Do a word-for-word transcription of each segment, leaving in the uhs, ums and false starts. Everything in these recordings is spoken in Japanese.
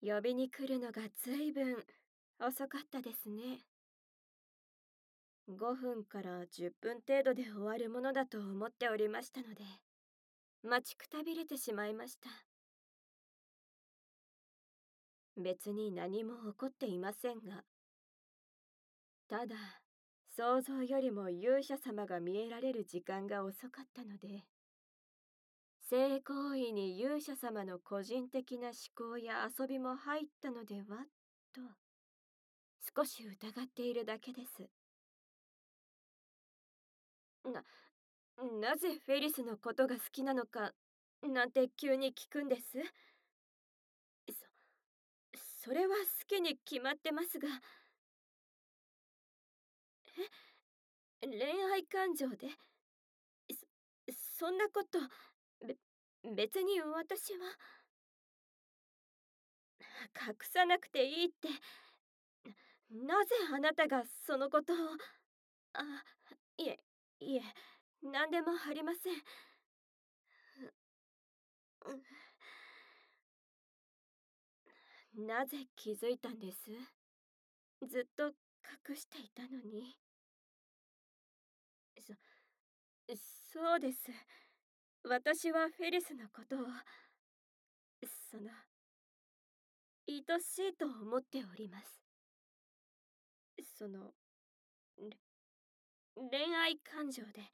呼びに来るのがずいぶん遅かったですね。ごふんからじゅっぷん程度で終わるものだと思っておりましたので、待ちくたびれてしまいました。別に何も起こっていませんが、ただ、想像よりも勇者様が見えられる時間が遅かったので、性行為に勇者様の個人的な思考や遊びも入ったのではと、少し疑っているだけです。な、なぜフェリスのことが好きなのか、なんて急に聞くんです。そ、それは好きに決まってますが、え、恋愛感情で、そ、そんなこと、べ、別に私は、隠さなくていいって、なぜあなたがそのことを、あ、いえ、いえ、何でもありません。なぜ気づいたんです？ずっと隠していたのに。そ、そうです。私はフェリスのことを、その、愛しいと思っております。その、れ恋愛感情で。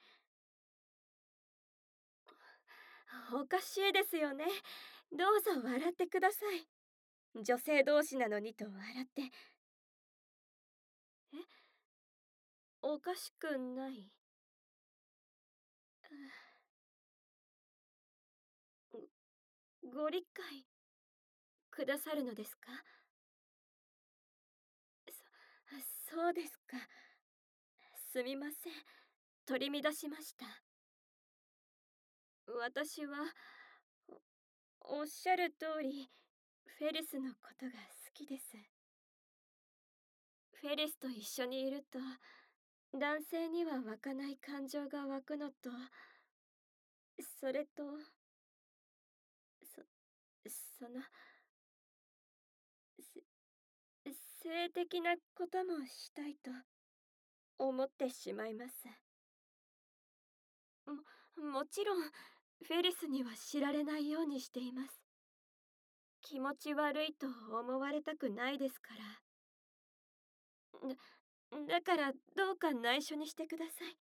おかしいですよね。どうぞ笑ってください。女性同士なのにと笑って。え、おかしくない。ご、ご理解くださるのですか？そ、そうですか。すみません。取り乱しました。私は、お、おっしゃる通り、フェリスのことが好きです。フェリスと一緒にいると、男性には湧かない感情が湧くのと、それと、そ、その、せ性的なこともしたいと思ってしまいます。も、もちろん、フェリスには知られないようにしています。気持ち悪いと思われたくないですから。だ、だからどうか内緒にしてください。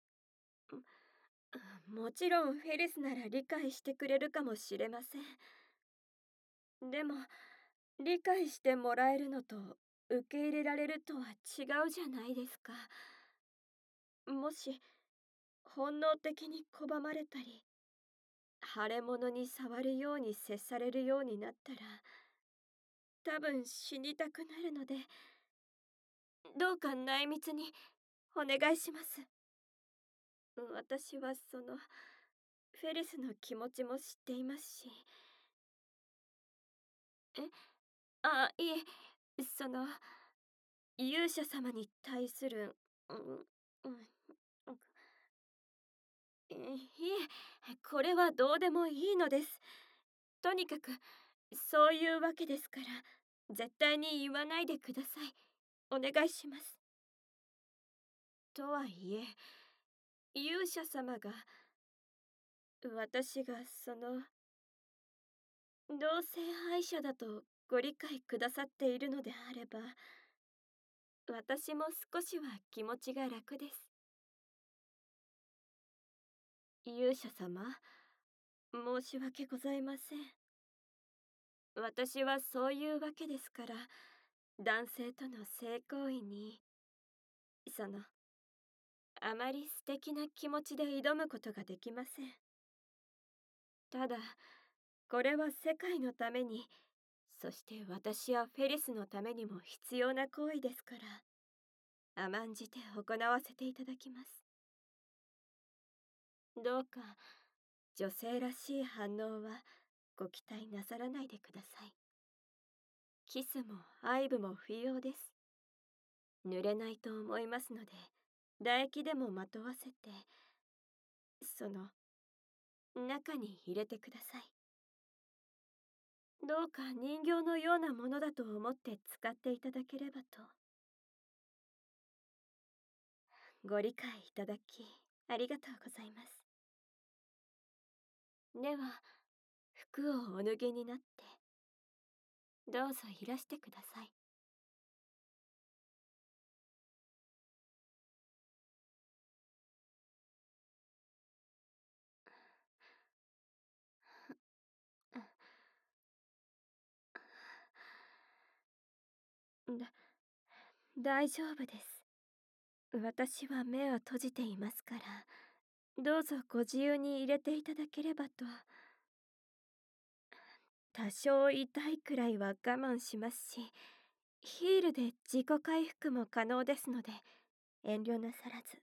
もちろんフェリスなら理解してくれるかもしれません。でも、理解してもらえるのと受け入れられるとは違うじゃないですか。もし、本能的に拒まれたり、腫れ物に触るように接されるようになったら、多分死にたくなるので、どうか内密にお願いします。私はその、フェリスの気持ちも知っていますし。え、あ、いえ、その、勇者様に対する、うん、うん、いえ、これはどうでもいいのです。とにかく、そういうわけですから、絶対に言わないでください。お願いします。とはいえ、勇者様が、私がその、同性愛者だとご理解くださっているのであれば、私も少しは気持ちが楽です。勇者様、申し訳ございません。私はそういうわけですから、男性との性行為に、その、あまり素敵な気持ちで挑むことができません。ただ、これは世界のために、そして私やフェリスのためにも必要な行為ですから、甘んじて行わせていただきます。どうか、女性らしい反応はご期待なさらないでください。キスも愛撫も不要です。濡れないと思いますので、唾液でもまとわせて、その、中に入れてください。 どうか人形のようなものだと思って使っていただければと。ご理解いただきありがとうございます。では、服をお脱ぎになって、どうぞいらしてください。だ、大丈夫です。私は目を閉じていますから、どうぞご自由に入れていただければと。多少痛いくらいは我慢しますし、ヒールで自己回復も可能ですので、遠慮なさらず。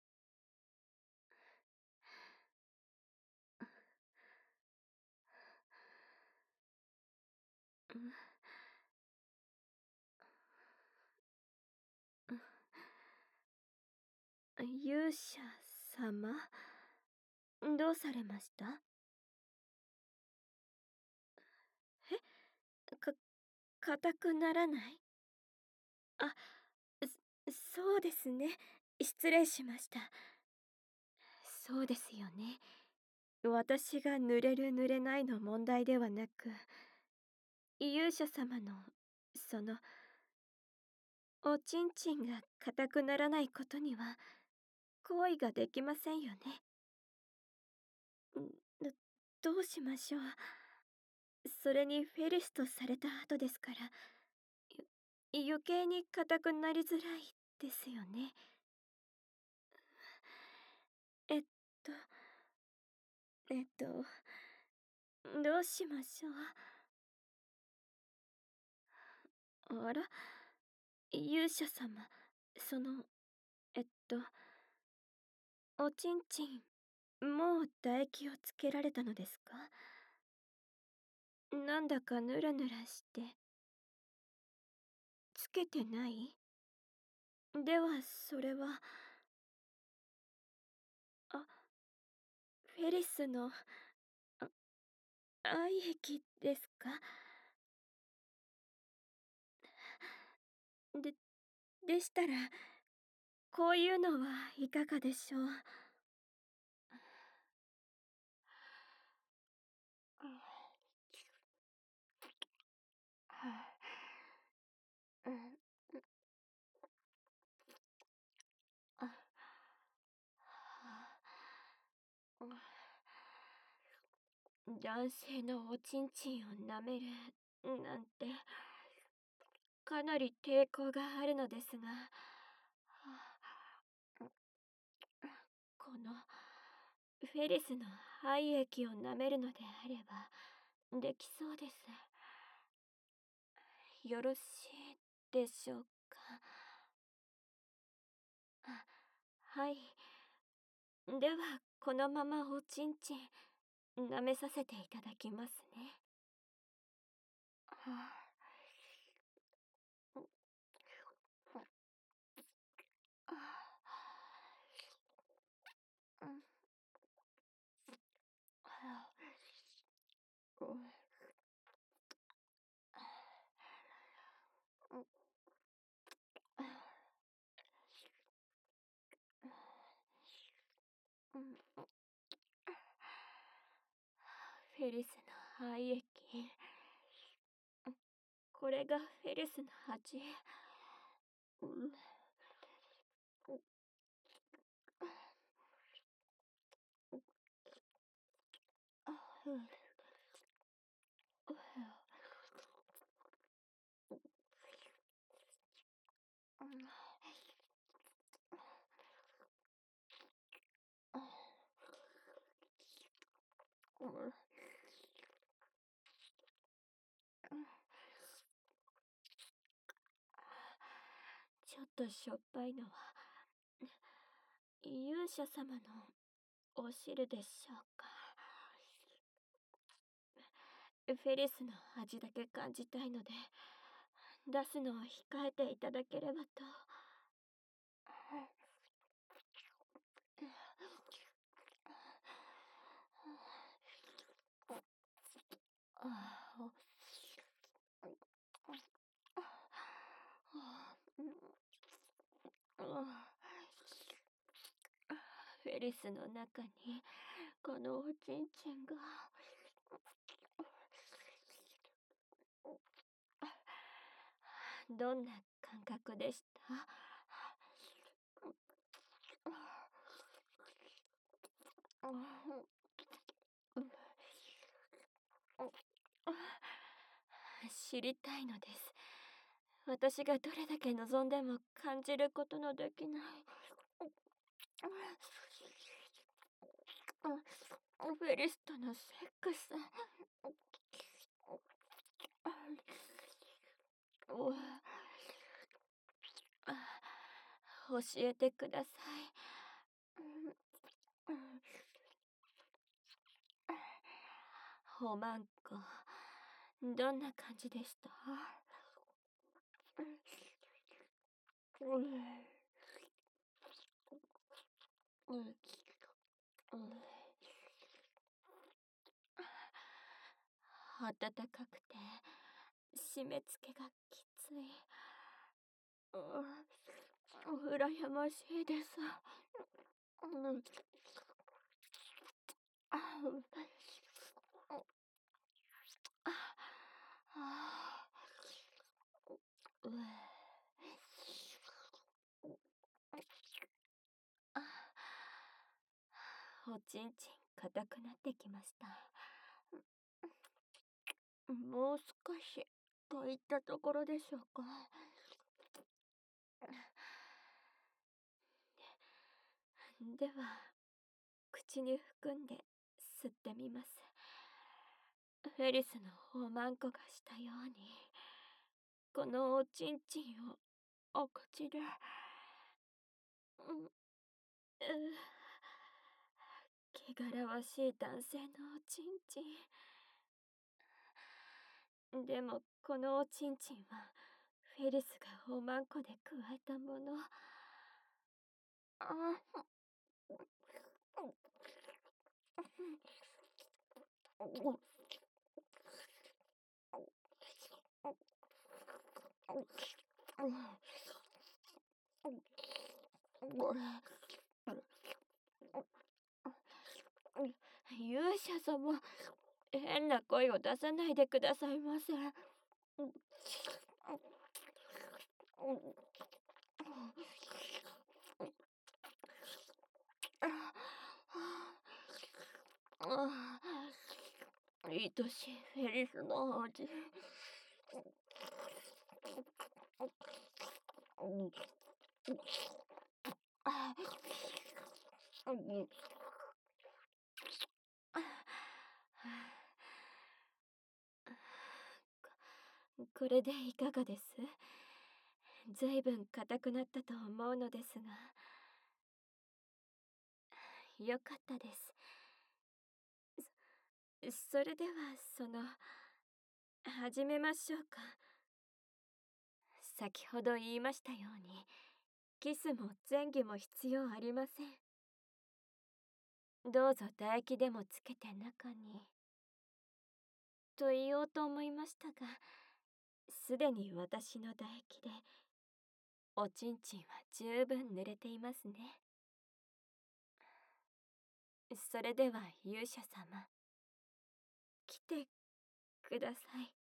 勇者様、どうされました？え、か、硬くならない？あ、そそうですね。失礼しました。そうですよね。私が濡れる濡れないの問題ではなく、勇者様の、その、おちんちんが硬くならないことには、行為ができませんよね。ど、どうしましょう。それにフェリスとされた後ですから、ゆ余計に硬くなりづらいですよね。えっと、えっと、どうしましょう。あら、勇者様、その、えっと、おちんちん、もう唾液をつけられたのですか？なんだかヌラヌラして。つけてない？では、それは、あ、フェリスの、あ、愛液ですか？で、でしたら、こういうのはいかがでしょう。うん、あ、男性のおちんちんを舐めるなんてかなり抵抗があるのですが、このフェリスの廃液を舐めるのであればできそうです。よろしいでしょうか？あ、はい。ではこのままおちんちん舐めさせていただきますね。はあ、うん、フェリスの廃液。これがフェリスの味。うん、ちょっとしょっぱいのは勇者様のお汁でしょうか？フェリスの味だけ感じたいので出すのを控えていただければと。ああ、 ェリスの中にこのおちんちんが。どんな感覚でした？知りたいのです。私がどれだけ望んでも感じることのできないフェリスとのセックス。教えてください。おまんこ、どんな感じでした？暖かくて締め付けがきつい。う羨ましいです。おちんちん硬くなってきました。もう少しといったところでしょうか。では口に含んで吸ってみます。フェリスのおまんこがしたように、このおちんちんをお口で。うん、う汚らわしい男性のおちんちん。でもこのおちんちんはフェリスがおまんこで加えたもの。あ勇者様、変な声を出さないでくださいませ。愛しいフェリスの味。これでいかがです？ずいぶん硬くなったと思うのですが。よかったです。そ、それではその始めましょうか。先ほど言いましたように、キスも前戯も必要ありません。どうぞ唾液でもつけて中に。と言おうと思いましたが、すでに私の唾液でおちんちんは十分濡れていますね。それでは勇者様、来てください。